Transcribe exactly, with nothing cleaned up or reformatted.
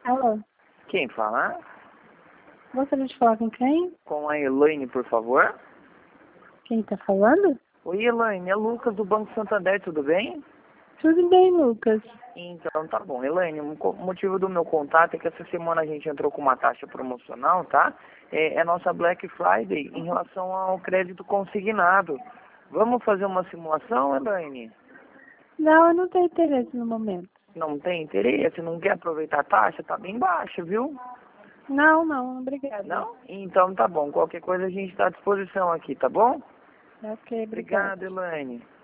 Alô, Quem fala? gostaria de falar com quem? Com a Elaine, por favor. Quem está falando? Oi, Elaine, é Lucas do Banco Santander, tudo bem? Tudo bem, Lucas. Então tá bom. Elaine, o co- motivo do meu contato é que essa semana a gente entrou com uma taxa promocional, tá? É, é nossa Black Friday em relação ao crédito consignado. Vamos fazer uma simulação, Elaine? Não, eu não tenho interesse no momento. Não tem interesse? Não quer aproveitar a taxa? Tá bem baixa, viu? Não, não, obrigada. Não? Então tá bom. Qualquer coisa a gente está à disposição aqui, tá bom? Ok, obrigada. Obrigado, Elaine.